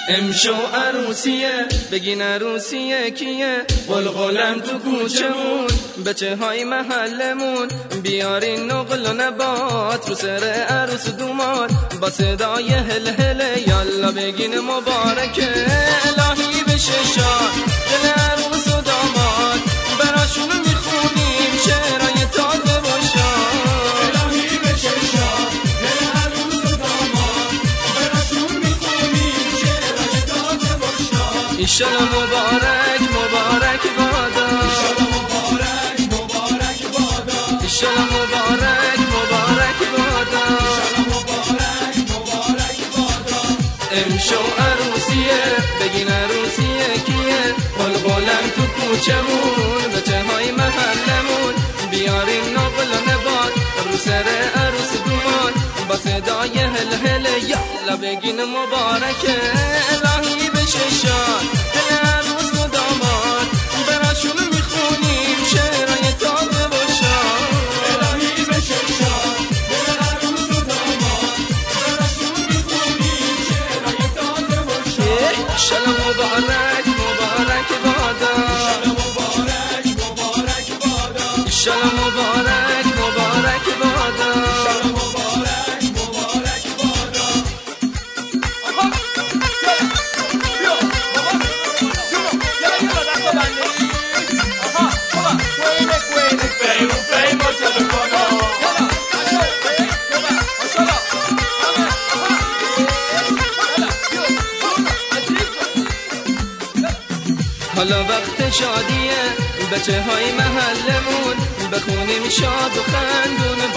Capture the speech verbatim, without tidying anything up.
امشو عروسیه بگین عروسیه کیه، غلغلم تو کوچمون بچه های محلمون، بیارین نقل و نبات رو سر عروس دومات، با صدای هل هله یالا بگین مبارکه، الهی بشه شاد دل عروس و داماد، براشون میخونیم شعرهای تازه و شاد، الهی بشه شاد دل عروس و داماد، براشون میخونیم شعرهای تازه و شاد، ایشالا مبارک مبارک بادا، ایشالا مبارک مبارک بادا، ایشالا مبارک مبارک بادا، ایشالا مبارک مبارک بادا. امشو عروسیه بگین عروسیه کیه، غلغلم تو کوچمون بچه های محلمون، بیارین نقل و نبات رو سر عروس دومان، با صدای هل هل یالا بگین مبارکه، الهی بشه شاد دل عروس و داماد، براشون میخونیم شعرهای تازه و شاد، الهی بشه شاد دل عروس و داماد، براشون میخونیم شعرهای تازه و شاد، ایشالا مبارک مبارک بادا، ایشالا مبارک مبارک بادا، ایشالا مبارک مبارک بادا، ایشالا مبارک مبارک بادا. حالا وقت شادیه بچه های محلمون، بخونیم شاد و خندون